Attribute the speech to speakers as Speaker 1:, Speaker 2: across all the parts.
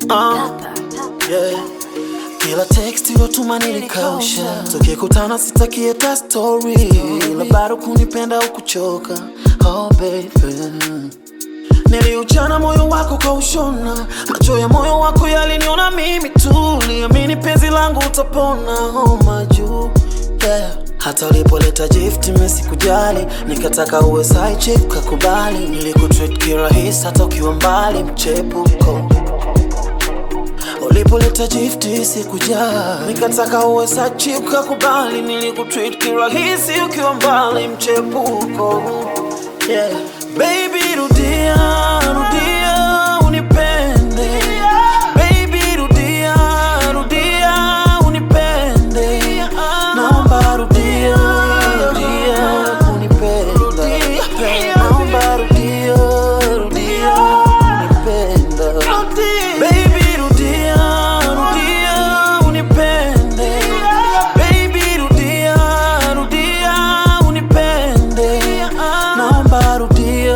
Speaker 1: Yeah. Kila text yotuma nilikausha, tukikutana sitaki hata story, ila bado kunipenda ukuchoka. Oh baby, niliuchana moyo wako kaushona, macho ya moyo wako yaliniona mimi tu, liamini penzi langu utapona. Oh maju, yeah. Hata ulipoleta gift mimi sikujali, nikataka uwe side chick kakubali, nilikutreat kirahisi hata ukiwa mbali mchepuko. Ulipoleta gift sikujali, nikataka uwe side chick kakubali, nilikutreat kirahisi ukiwa mbali mchepuko. Yeah. Baby rudia, rudia unipende. Baby rudia, rudia unipende. Naomba rudia, rudia unipenda. Naomba rudia, rudia unipenda. Baby rudia, rudia unipende. Baby rudia, rudia unipende. Naomba rudia,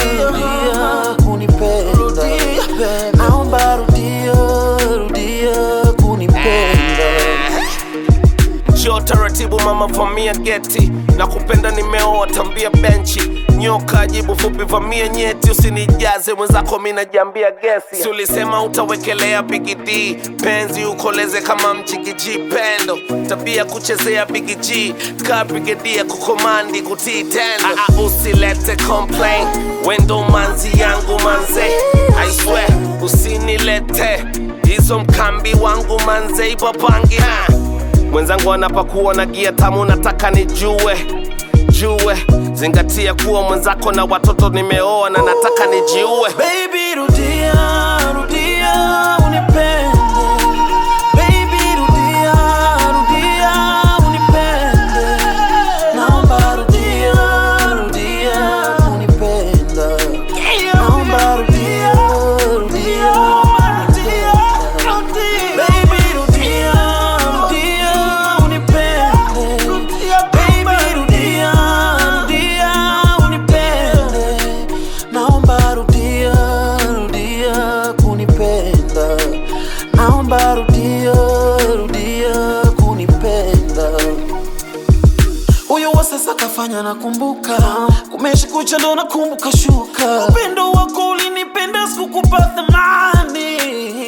Speaker 1: naomba rudia, rudia kunipenda.
Speaker 2: Njoo taratibu mama, vamia geti, na kupenda nimeoa tambia benchi. Nyoka jibu fupi vamia nyeti, usinijaze mwenzako mimi najiambia gesi. Si ulisema utawekelea Big D, penzi ukoleze kama mjigiji pendo. Tabia kuchezea Big G, ka brigadia kukomandi kutii tendo. Usilete complain, wendo manzi yangu manze. I swear, usinilete hizo mkambi wangu manze ipapangi. Mwenzangu anapakuwa na gia tamu nataka nijue. Zingatia kuwa mwenzako na watoto nimeoa na nataka nijiue.
Speaker 1: Baby rudia, rudia unipende. Baby rudia, rudia unipende. Naomba rudia, rudia unipenda. Naomba rudia, rudia unipenda. Baby rudia, rudia unipende. Baby rudia, rudia unipende. Naomba rudia, rudia kunipenda. Naomba rudia, rudia kunipenda. Huyo wa sasa kafanya nakumbuka, kumeshi kucha ndo nakumbuka shuka. Upendo wako ulinipenda sikukupa thamani.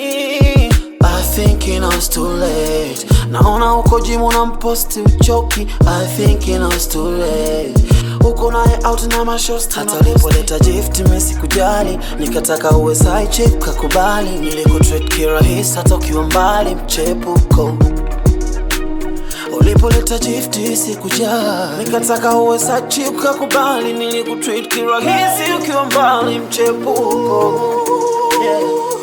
Speaker 1: I think it was too late. Naona uko jimu na mposti uchoki. I think it was too late. Uko naye out na mashosti. Hata ulipoleta gift mimi sikujali, nikataka uwe side chick kakubali, nilikutreat kirahisi hata ukiwa mbali mchepuko. Ulipoleta gift sikujali, nikataka uwe side chick kakubali, nilikutreat kirahisi ukiwa mbali mchepuko. Yeah.